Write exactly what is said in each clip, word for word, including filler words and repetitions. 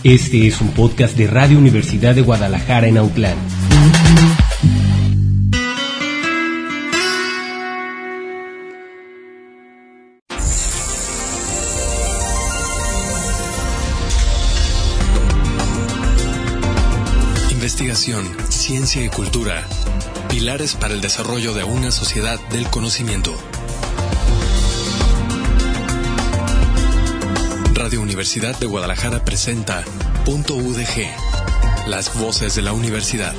Este es un podcast de Radio Universidad de Guadalajara en Autlán. Investigación, ciencia y cultura. Pilares para el desarrollo de una sociedad del conocimiento. Radio Universidad de Guadalajara presenta Punto U D G, las voces de la universidad.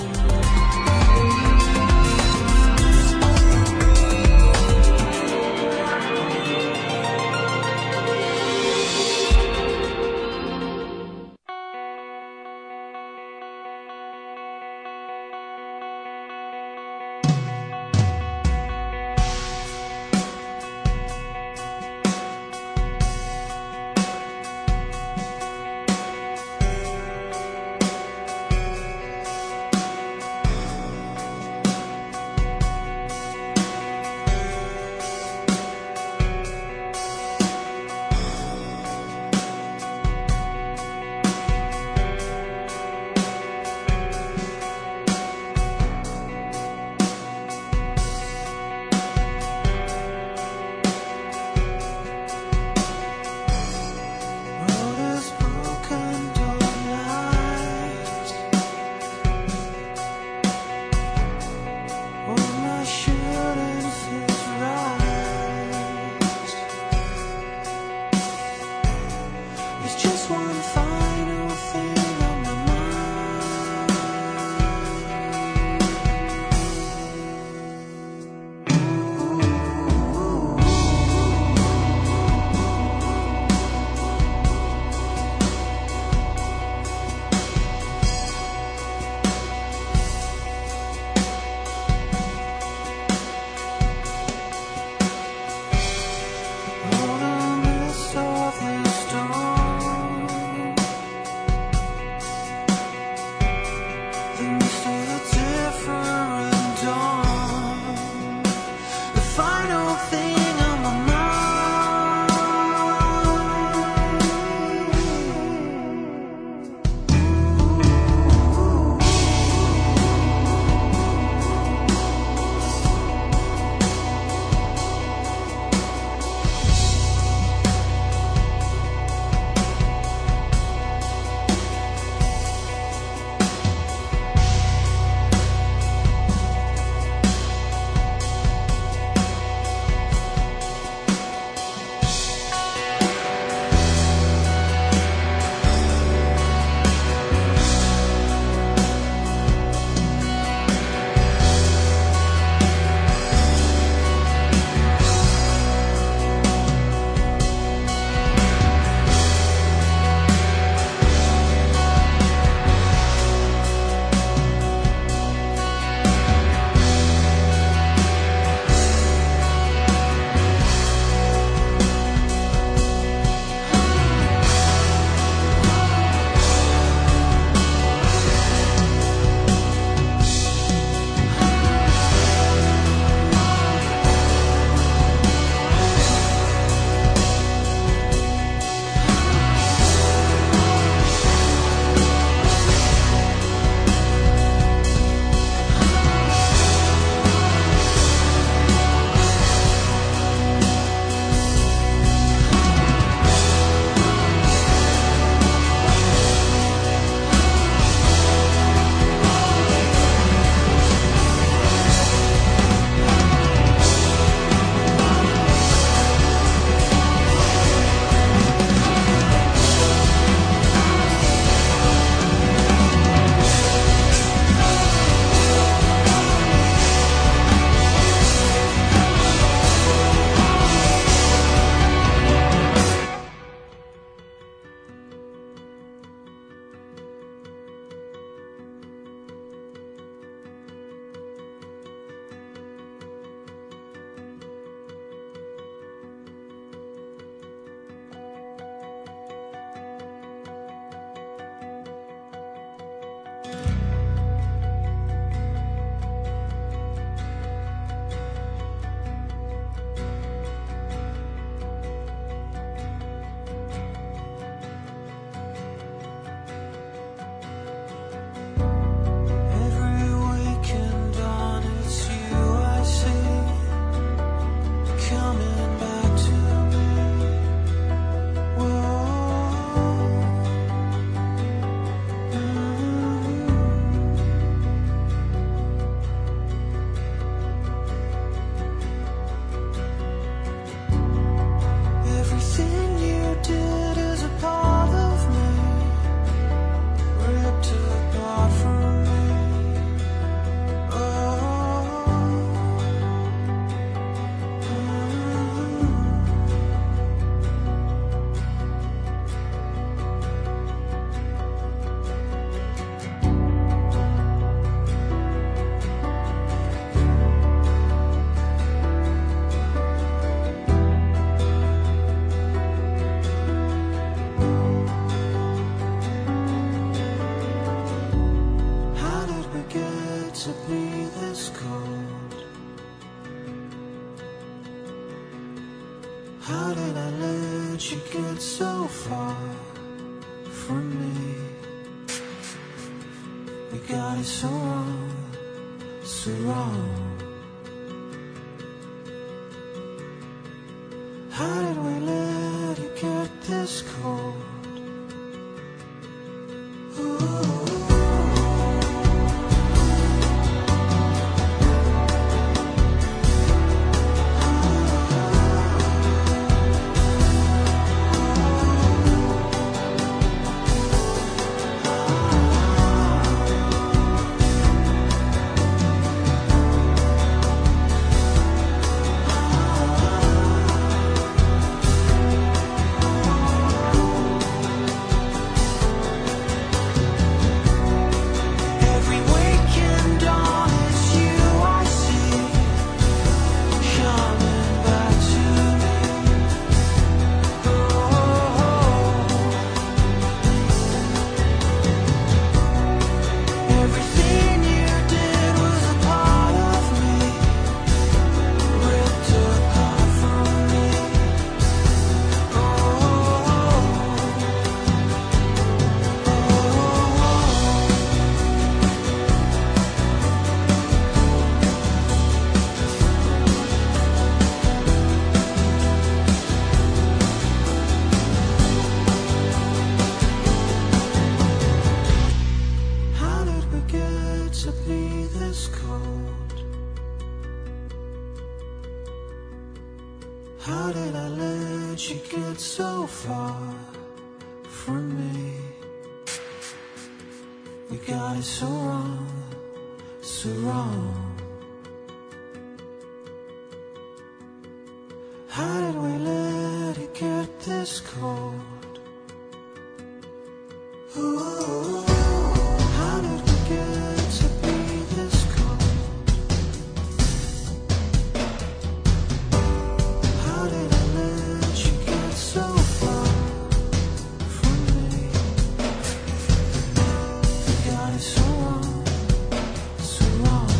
get so far from me? We got it so wrong, so wrong. How did we let it get this cold? Ooh. How did I let you get so far from me? We got it so wrong, so wrong. How did we let it get this cold? Ooh, how did we get to be this cold? How did I let you get so far from me? We got it so wrong, so wrong.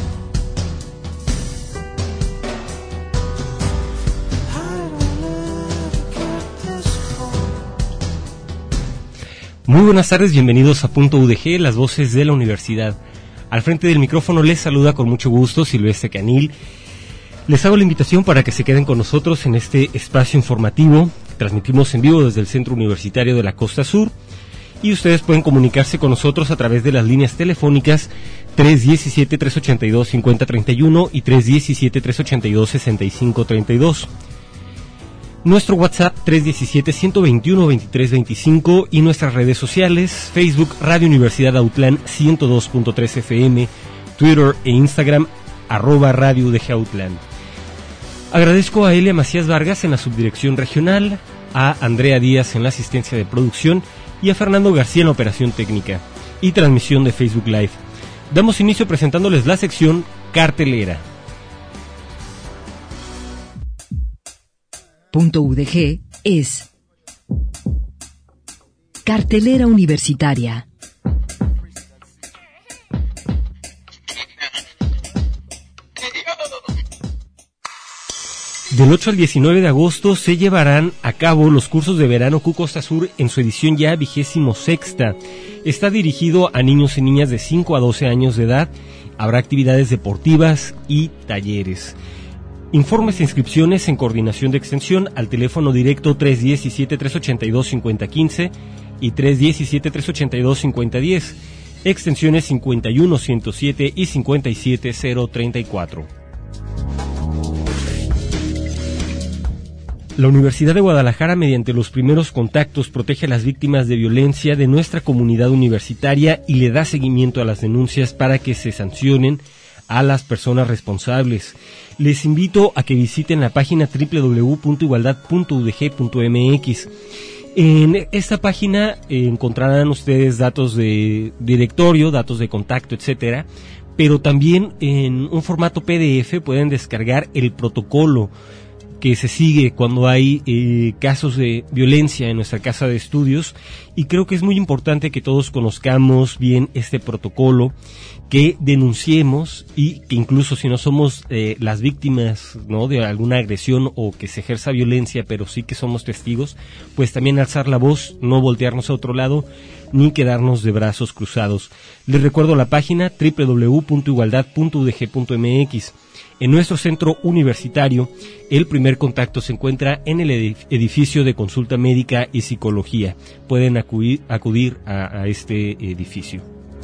How did we let it get this cold? Muy buenas tardes, bienvenidos a Punto U D G, las voces de la universidad. Al frente del micrófono les saluda con mucho gusto Silvestre Canil. Les hago la invitación para que se queden con nosotros en este espacio informativo. Transmitimos en vivo desde el Centro Universitario de la Costa Sur y ustedes pueden comunicarse con nosotros a través de las líneas telefónicas tres uno siete, tres ocho dos, cinco cero tres uno y tres uno siete, tres ocho dos, seis cinco tres dos. Nuestro WhatsApp tres uno siete, uno dos uno, dos tres dos cinco y nuestras redes sociales, Facebook Radio Universidad Autlán ciento dos punto tres F M, Twitter e Instagram arroba Radio U D G Autlán. Agradezco a Elia Macías Vargas en la subdirección regional, a Andrea Díaz en la asistencia de producción y a Fernando García en la operación técnica y transmisión de Facebook Live. Damos inicio presentándoles la sección Cartelera. Punto U D G es Cartelera Universitaria. Del ocho al diecinueve de agosto se llevarán a cabo los cursos de verano Q Costa Sur en su edición ya vigésimo sexta. Está dirigido a niños y niñas de cinco a doce años de edad. Habrá actividades deportivas y talleres. Informes e inscripciones en Coordinación de Extensión al teléfono directo tres uno siete, tres ocho dos, cinco cero uno cinco y tres uno siete, tres ocho dos, cinco cero uno cero, extensiones cincuenta y uno, ciento siete y cincuenta y siete mil treinta y cuatro. La Universidad de Guadalajara, mediante los primeros contactos, protege a las víctimas de violencia de nuestra comunidad universitaria y le da seguimiento a las denuncias para que se sancionen a las personas responsables. Les invito a que visiten la página doble u doble u doble u punto igualdad punto u d g punto m x. En esta página eh, encontrarán ustedes datos de directorio, datos de contacto, etcétera, pero también en un formato P D F pueden descargar el protocolo que se sigue cuando hay eh, casos de violencia en nuestra casa de estudios, y creo que es muy importante que todos conozcamos bien este protocolo, que denunciemos y que incluso si no somos eh, las víctimas, ¿no?, de alguna agresión o que se ejerza violencia, pero sí que somos testigos, pues también alzar la voz, no voltearnos a otro lado ni quedarnos de brazos cruzados. Les recuerdo la página doble u doble u doble u punto igualdad punto u d g punto m x. En nuestro centro universitario, el primer contacto se encuentra en el edificio de consulta médica y psicología. Pueden acudir, acudir a, a este edificio.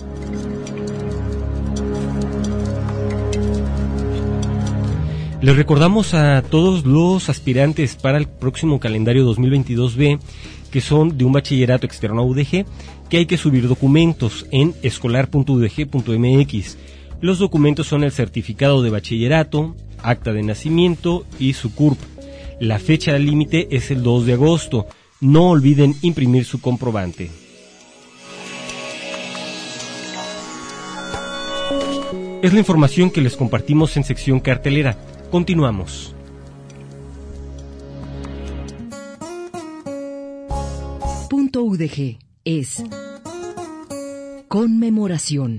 Les recordamos a todos los aspirantes para el próximo calendario dos mil veintidós B, que son de un bachillerato externo a U D G, que hay que subir documentos en escolar punto u d g punto m x. Los documentos son el certificado de bachillerato, acta de nacimiento y su C U R P. La fecha límite es el dos de agosto. No olviden imprimir su comprobante. Es la información que les compartimos en sección cartelera. Continuamos. Punto U D G es conmemoración.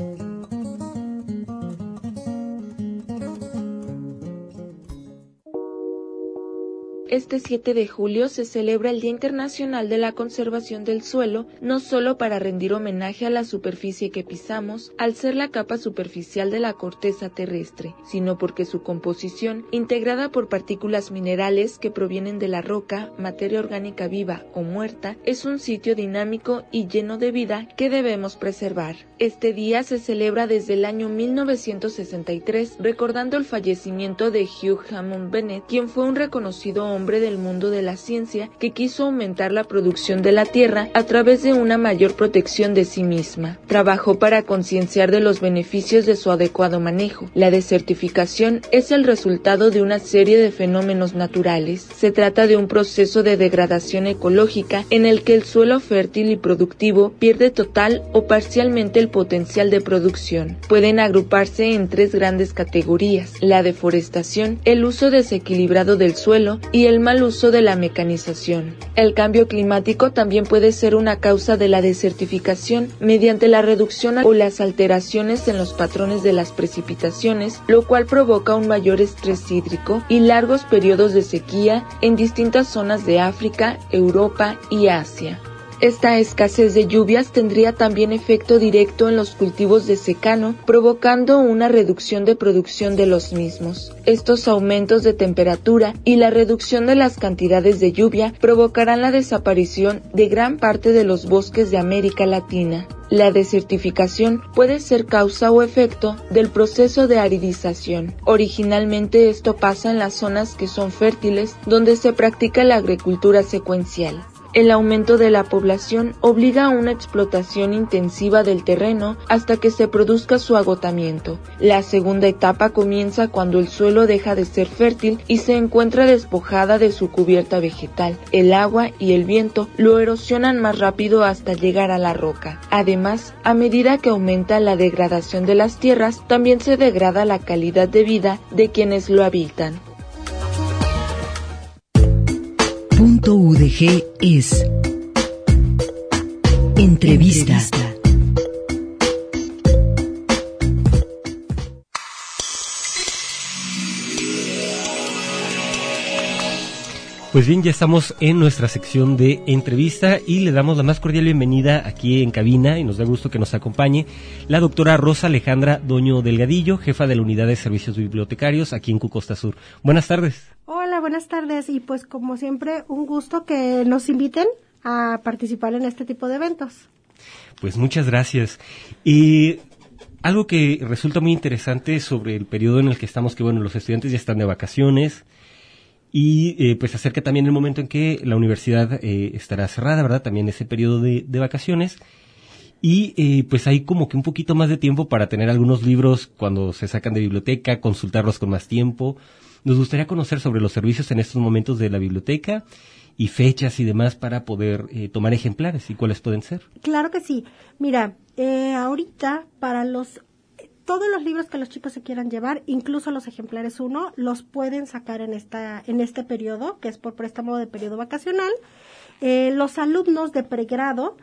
Este siete de julio se celebra el Día Internacional de la Conservación del Suelo, no solo para rendir homenaje a la superficie que pisamos, al ser la capa superficial de la corteza terrestre, sino porque su composición, integrada por partículas minerales que provienen de la roca, materia orgánica viva o muerta, es un sitio dinámico y lleno de vida que debemos preservar. Este día se celebra desde el año mil novecientos sesenta y tres, recordando el fallecimiento de Hugh Hammond Bennett, quien fue un reconocido hombre del mundo de la ciencia que quiso aumentar la producción de la tierra a través de una mayor protección de sí misma. Trabajó para concienciar de los beneficios de su adecuado manejo. La desertificación es el resultado de una serie de fenómenos naturales. Se trata de un proceso de degradación ecológica en el que el suelo fértil y productivo pierde total o parcialmente el potencial de producción. Pueden agruparse en tres grandes categorías: la deforestación, el uso desequilibrado del suelo y el mal uso de la mecanización. El cambio climático también puede ser una causa de la desertificación mediante la reducción o las alteraciones en los patrones de las precipitaciones, lo cual provoca un mayor estrés hídrico y largos periodos de sequía en distintas zonas de África, Europa y Asia. Esta escasez de lluvias tendría también efecto directo en los cultivos de secano, provocando una reducción de producción de los mismos. Estos aumentos de temperatura y la reducción de las cantidades de lluvia provocarán la desaparición de gran parte de los bosques de América Latina. La desertificación puede ser causa o efecto del proceso de aridización. Originalmente esto pasa en las zonas que son fértiles, donde se practica la agricultura secuencial. El aumento de la población obliga a una explotación intensiva del terreno hasta que se produzca su agotamiento. La segunda etapa comienza cuando el suelo deja de ser fértil y se encuentra despojada de su cubierta vegetal. El agua y el viento lo erosionan más rápido hasta llegar a la roca. Además, a medida que aumenta la degradación de las tierras, también se degrada la calidad de vida de quienes lo habitan. Punto U D G es entrevista. entrevista. Pues bien, ya estamos en nuestra sección de entrevista y le damos la más cordial bienvenida aquí en cabina, y nos da gusto que nos acompañe la doctora Rosa Alejandra Doño Delgadillo, jefa de la Unidad de Servicios Bibliotecarios aquí en Q Costa Sur. Buenas tardes. Hola, buenas tardes, y pues como siempre un gusto que nos inviten a participar en este tipo de eventos. Pues muchas gracias. Y algo que resulta muy interesante sobre el periodo en el que estamos, que bueno, los estudiantes ya están de vacaciones, y eh, pues acerca también el momento en que la universidad eh, estará cerrada, ¿verdad? También ese periodo de, de vacaciones. Y eh, pues hay como que un poquito más de tiempo para tener algunos libros cuando se sacan de biblioteca, consultarlos con más tiempo. Nos gustaría conocer sobre los servicios en estos momentos de la biblioteca y fechas y demás para poder eh, tomar ejemplares y cuáles pueden ser. Claro que sí. Mira, eh, ahorita para los todos los libros que los chicos se quieran llevar, incluso los ejemplares uno, los pueden sacar en esta en este periodo, que es por préstamo de periodo vacacional. Eh, los alumnos de pregrado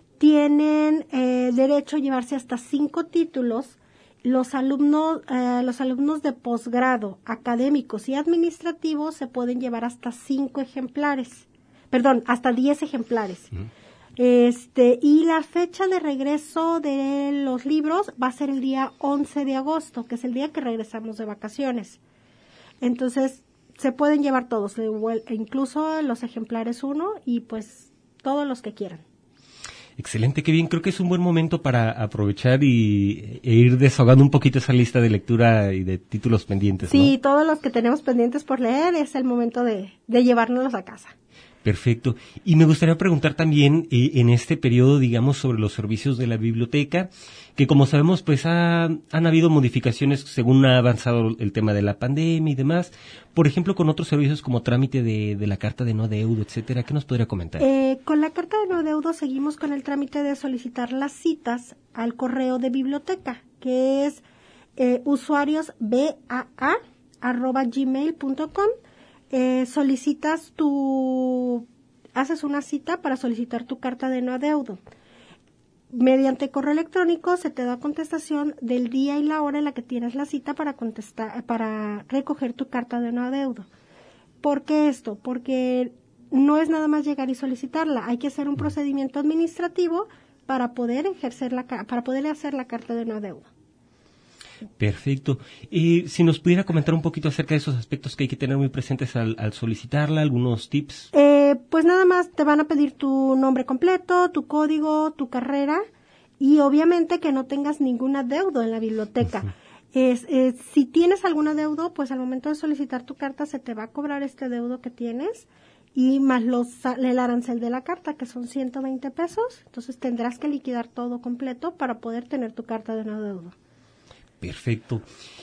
tienen eh, derecho a llevarse hasta cinco títulos. Los alumnos, eh, los alumnos de posgrado, académicos y administrativos se pueden llevar hasta cinco ejemplares, perdón, hasta diez ejemplares. Uh-huh. Este, y la fecha de regreso de los libros va a ser el día once de agosto, que es el día que regresamos de vacaciones. Entonces, se pueden llevar todos, incluso los ejemplares uno y pues todos los que quieran. Excelente, qué bien. Creo que es un buen momento para aprovechar y e ir desahogando un poquito esa lista de lectura y de títulos pendientes, ¿no? Sí, todos los que tenemos pendientes por leer es el momento de, de llevárnoslos a casa. Perfecto. Y me gustaría preguntar también eh, en este periodo, digamos, sobre los servicios de la biblioteca, que como sabemos, pues ha, han habido modificaciones según ha avanzado el tema de la pandemia y demás. Por ejemplo, con otros servicios como trámite de, de la carta de no adeudo, etcétera. ¿Qué nos podría comentar? Eh, con la carta de no adeudo seguimos con el trámite de solicitar las citas al correo de biblioteca, que es eh, usuarios baa arroba gmail punto com. Eh, solicitas tu, haces una cita para solicitar tu carta de no adeudo. Mediante correo electrónico se te da contestación del día y la hora en la que tienes la cita para contestar, para recoger tu carta de no adeudo. ¿Por qué esto? Porque no es nada más llegar y solicitarla, hay que hacer un procedimiento administrativo para poder ejercer la, para poder hacer la carta de no adeudo. Perfecto. Eh, si nos pudiera comentar un poquito acerca de esos aspectos que hay que tener muy presentes al, al solicitarla, algunos tips. Eh, pues nada más te van a pedir tu nombre completo, tu código, tu carrera y obviamente que no tengas ningún adeudo en la biblioteca. Uh-huh. Es, es, si tienes algún adeudo, pues al momento de solicitar tu carta se te va a cobrar este adeudo que tienes y más los, el arancel de la carta, que son ciento veinte pesos. Entonces tendrás que liquidar todo completo para poder tener tu carta de no adeudo. Perfecto.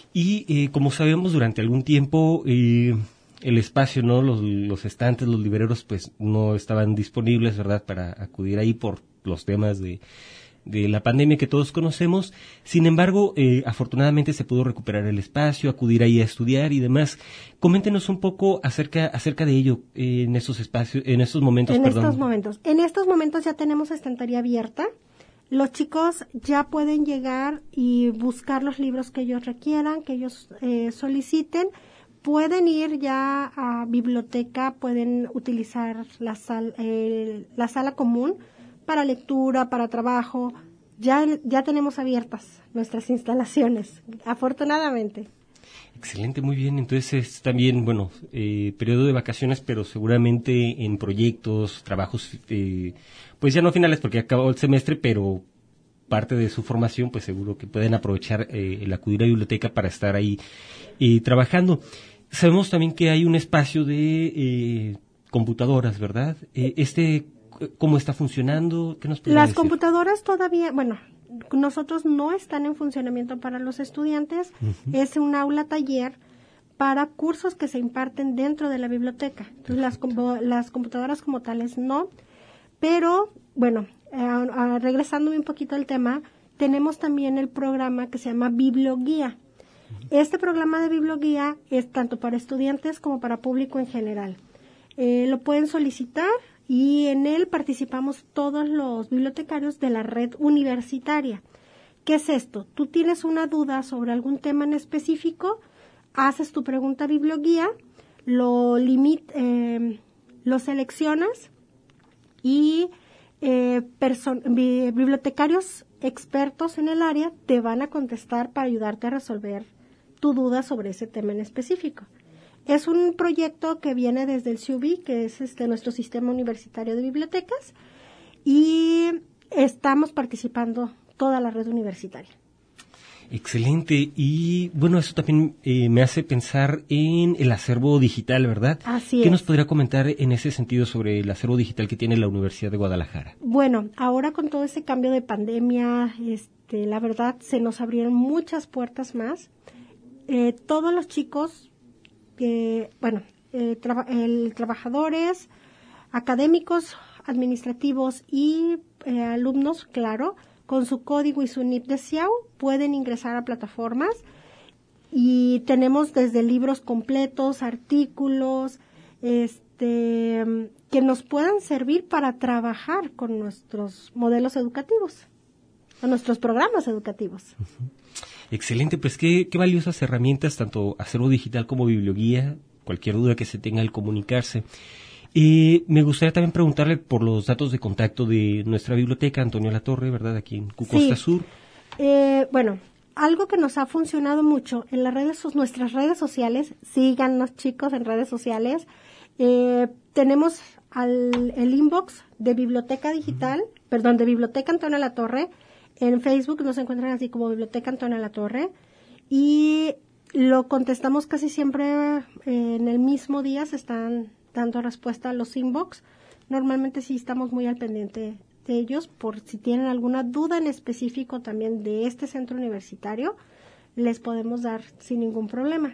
Y eh, como sabemos, durante algún tiempo eh, el espacio, ¿no? Los, los estantes, los libreros, pues no estaban disponibles, ¿verdad? Para acudir ahí por los temas de, de la pandemia que todos conocemos. Sin embargo, eh, afortunadamente se pudo recuperar el espacio, acudir ahí a estudiar y demás. Coméntenos un poco acerca acerca de ello eh, en esos espacios, en estos momentos. En perdón. estos momentos. En estos momentos ya tenemos estantería abierta. Los chicos ya pueden llegar y buscar los libros que ellos requieran, que ellos eh, soliciten. Pueden ir ya a biblioteca, pueden utilizar la, sal, eh, la sala común para lectura, para trabajo. Ya, ya tenemos abiertas nuestras instalaciones, afortunadamente. Excelente, muy bien. Entonces es también, bueno, eh, periodo de vacaciones, pero seguramente en proyectos, trabajos, eh, pues ya no finales porque acabó el semestre, pero parte de su formación, pues seguro que pueden aprovechar eh, el acudir a la biblioteca para estar ahí eh, trabajando. Sabemos también que hay un espacio de eh, computadoras, ¿verdad? Eh, este, ¿cómo está funcionando? ¿Qué nos puede Las decir? computadoras todavía, bueno, nosotros no están en funcionamiento para los estudiantes. Uh-huh. Es un aula taller para cursos que se imparten dentro de la biblioteca. Entonces, las, las computadoras como tales no, pero, bueno, eh, uh, regresándome un poquito al tema, tenemos también el programa que se llama Biblioguía. Este programa de Biblioguía es tanto para estudiantes como para público en general. Eh, lo pueden solicitar y en él participamos todos los bibliotecarios de la red universitaria. ¿Qué es esto? Tú tienes una duda sobre algún tema en específico, haces tu pregunta Biblioguía, lo, limit, eh, lo seleccionas y eh, person- bi- bibliotecarios expertos en el área te van a contestar para ayudarte a resolver tu duda sobre ese tema en específico. Es un proyecto que viene desde el S U B I, que es este nuestro sistema universitario de bibliotecas, y estamos participando toda la red universitaria. Excelente. Y bueno, eso también eh, me hace pensar en el acervo digital, ¿verdad? Así ¿Qué es. nos podría comentar en ese sentido sobre el acervo digital que tiene la Universidad de Guadalajara? Bueno, ahora con todo ese cambio de pandemia, este, la verdad se nos abrieron muchas puertas más. Eh, todos los chicos, eh, bueno, eh, traba- el, trabajadores, académicos, administrativos y eh, alumnos, claro, con su código y su N I P de C I A U pueden ingresar a plataformas y tenemos desde libros completos, artículos, este, que nos puedan servir para trabajar con nuestros modelos educativos, con nuestros programas educativos. Uh-huh. Excelente, pues qué, qué valiosas herramientas, tanto acervo digital como biblioguía, cualquier duda que se tenga al comunicarse. Y me gustaría también preguntarle por los datos de contacto de nuestra biblioteca, Antonio Latorre, ¿verdad? Aquí en Cucosta sí. Sur. Eh, bueno, algo que nos ha funcionado mucho en las redes, nuestras redes sociales, síganos chicos en redes sociales, eh, tenemos al, el inbox de Biblioteca Digital, uh-huh. perdón, de Biblioteca Antonio Latorre, en Facebook nos encuentran así como Biblioteca Antonio Latorre, y lo contestamos casi siempre eh, en el mismo día, se están dando respuesta a los inbox. Normalmente sí estamos muy al pendiente de ellos, por si tienen alguna duda en específico también de este centro universitario, les podemos dar sin ningún problema.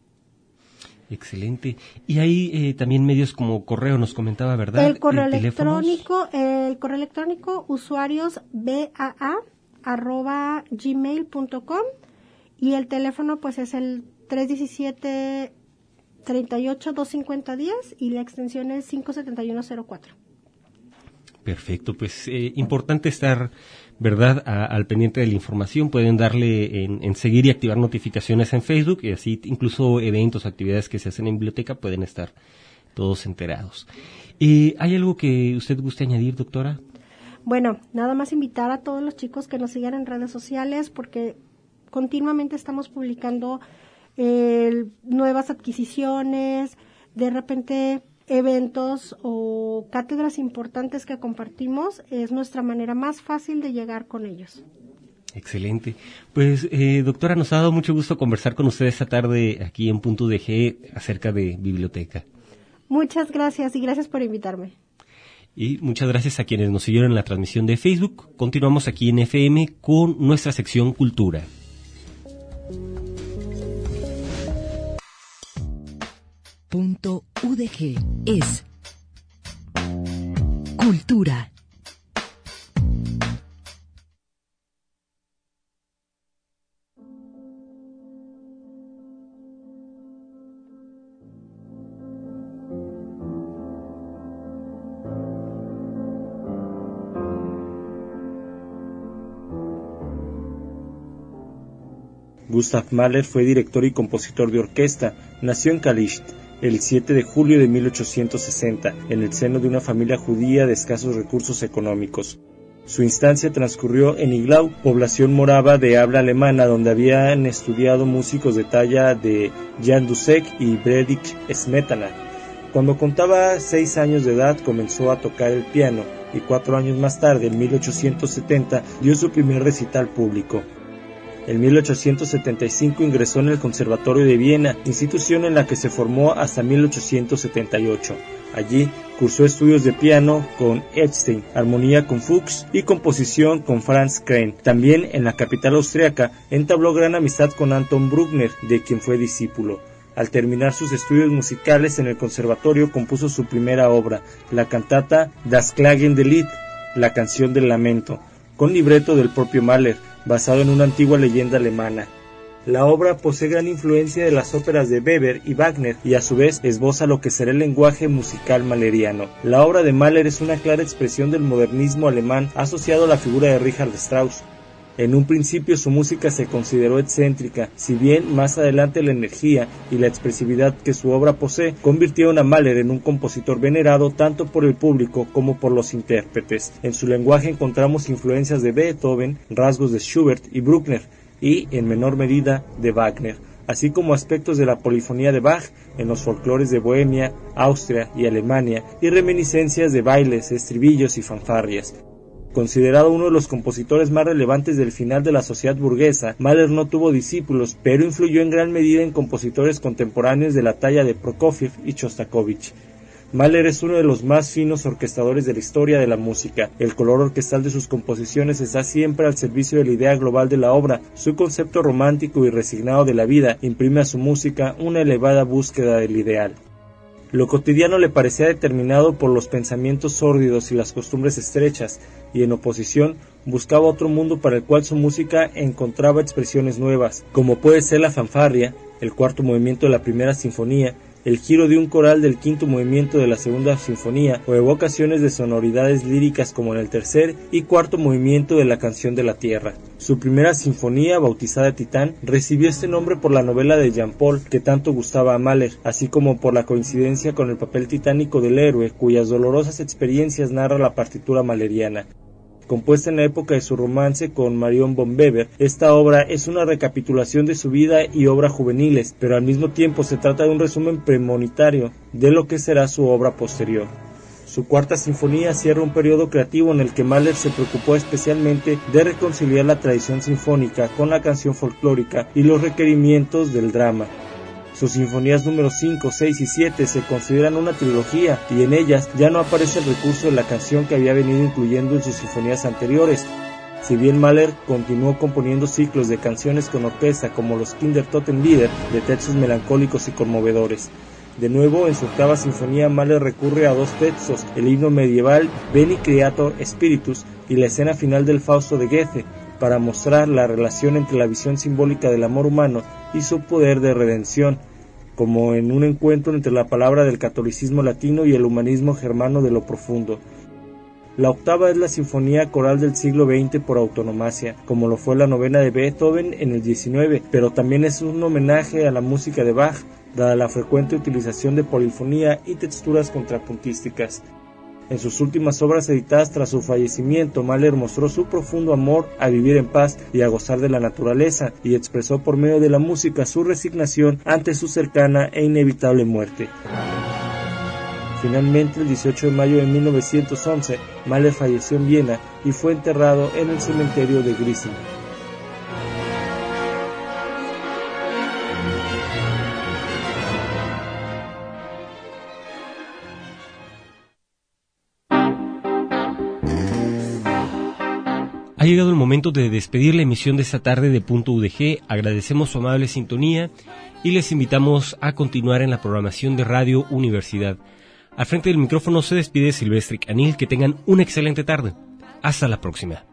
Excelente. Y hay eh, también medios como correo, nos comentaba, ¿verdad? El correo electrónico, el correo electrónico, usuarios baa arroba gmail punto com, y el teléfono pues es el tres uno siete, treinta y ocho, doscientos cincuenta, diez y la extensión es cinco siete uno cero cuatro. Perfecto, pues eh, importante estar, ¿verdad?, a, al pendiente de la información. Pueden darle en, en seguir y activar notificaciones en Facebook, y así incluso eventos, actividades que se hacen en biblioteca pueden estar todos enterados. Eh, ¿Hay algo que usted guste añadir, doctora? Bueno, nada más invitar a todos los chicos que nos sigan en redes sociales, porque continuamente estamos publicando eh, nuevas adquisiciones, de repente eventos o cátedras importantes que compartimos. Es nuestra manera más fácil de llegar con ellos. Excelente. Pues, eh, doctora, nos ha dado mucho gusto conversar con usted esta tarde aquí en Punto U D G acerca de biblioteca. Muchas gracias y gracias por invitarme. Y muchas gracias a quienes nos siguieron en la transmisión de Facebook. Continuamos aquí en F M con nuestra sección Cultura. Punto U D G es Cultura. Gustav Mahler fue director y compositor de orquesta. Nació en Kalisz el siete de julio de mil ochocientos sesenta, en el seno de una familia judía de escasos recursos económicos. Su infancia transcurrió en Iglau, población morava de habla alemana, donde habían estudiado músicos de talla de Jan Dussek y Friedrich Smetana. Cuando contaba seis años de edad comenzó a tocar el piano, y cuatro años más tarde, en mil ochocientos setenta, dio su primer recital público. En mil ochocientos setenta y cinco ingresó en el Conservatorio de Viena, institución en la que se formó hasta mil ochocientos setenta y ocho. Allí cursó estudios de piano con Epstein, armonía con Fuchs y composición con Franz Krane. También en la capital austriaca entabló gran amistad con Anton Bruckner, de quien fue discípulo. Al terminar sus estudios musicales en el conservatorio compuso su primera obra, la cantata Das klagende Lied, la canción del lamento, con libreto del propio Mahler, basado en una antigua leyenda alemana. La obra posee gran influencia de las óperas de Weber y Wagner y a su vez esboza lo que será el lenguaje musical mahleriano. La obra de Mahler es una clara expresión del modernismo alemán asociado a la figura de Richard Strauss. En un principio su música se consideró excéntrica, si bien más adelante la energía y la expresividad que su obra posee convirtieron a Mahler en un compositor venerado tanto por el público como por los intérpretes. En su lenguaje encontramos influencias de Beethoven, rasgos de Schubert y Bruckner, y, en menor medida, de Wagner, así como aspectos de la polifonía de Bach en los folclores de Bohemia, Austria y Alemania, y reminiscencias de bailes, estribillos y fanfarrias. Considerado uno de los compositores más relevantes del final de la sociedad burguesa, Mahler no tuvo discípulos, pero influyó en gran medida en compositores contemporáneos de la talla de Prokofiev y Shostakovich. Mahler es uno de los más finos orquestadores de la historia de la música. El color orquestal de sus composiciones está siempre al servicio de la idea global de la obra. Su concepto romántico y resignado de la vida imprime a su música una elevada búsqueda del ideal. Lo cotidiano le parecía determinado por los pensamientos sórdidos y las costumbres estrechas, y en oposición buscaba otro mundo para el cual su música encontraba expresiones nuevas, como puede ser la fanfarria, el cuarto movimiento de la primera sinfonía, el giro de un coral del quinto movimiento de la segunda sinfonía o evocaciones de sonoridades líricas como en el tercer y cuarto movimiento de la Canción de la Tierra. Su primera sinfonía, bautizada Titán, recibió este nombre por la novela de Jean Paul que tanto gustaba a Mahler, así como por la coincidencia con el papel titánico del héroe cuyas dolorosas experiencias narra la partitura mahleriana. Compuesta en la época de su romance con Marion von Weber, esta obra es una recapitulación de su vida y obra juveniles, pero al mismo tiempo se trata de un resumen premonitorio de lo que será su obra posterior. Su cuarta sinfonía cierra un periodo creativo en el que Mahler se preocupó especialmente de reconciliar la tradición sinfónica con la canción folclórica y los requerimientos del drama. Sus sinfonías número cinco, seis y siete se consideran una trilogía y en ellas ya no aparece el recurso de la canción que había venido incluyendo en sus sinfonías anteriores. Si bien Mahler continuó componiendo ciclos de canciones con orquesta como los Kindertotenlieder, de textos melancólicos y conmovedores. De nuevo, en su octava sinfonía, Mahler recurre a dos textos, el himno medieval Veni Creator Spiritus y la escena final del Fausto de Goethe, para mostrar la relación entre la visión simbólica del amor humano y su poder de redención, como en un encuentro entre la palabra del catolicismo latino y el humanismo germano de lo profundo. La octava es la sinfonía coral del siglo veinte por autonomasia, como lo fue la novena de Beethoven en el diecinueve, pero también es un homenaje a la música de Bach, dada la frecuente utilización de polifonía y texturas contrapuntísticas. En sus últimas obras editadas tras su fallecimiento, Mahler mostró su profundo amor a vivir en paz y a gozar de la naturaleza, y expresó por medio de la música su resignación ante su cercana e inevitable muerte. Finalmente, el dieciocho de mayo de mil novecientos once, Mahler falleció en Viena y fue enterrado en el cementerio de Grising. Ha llegado el momento de despedir la emisión de esta tarde de Punto U D G. Agradecemos su amable sintonía y les invitamos a continuar en la programación de Radio Universidad. Al frente del micrófono se despide Silvestre Canil. Que tengan una excelente tarde. Hasta la próxima.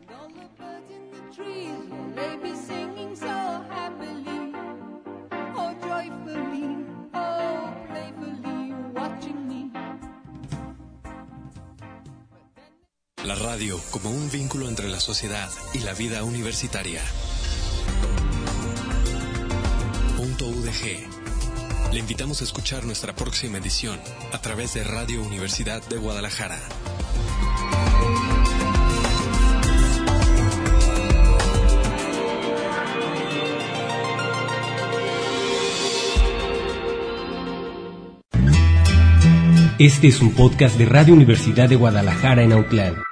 La radio como un vínculo entre la sociedad y la vida universitaria. Punto U D G. Le invitamos a escuchar nuestra próxima edición a través de Radio Universidad de Guadalajara. Este es un podcast de Radio Universidad de Guadalajara en Autlán.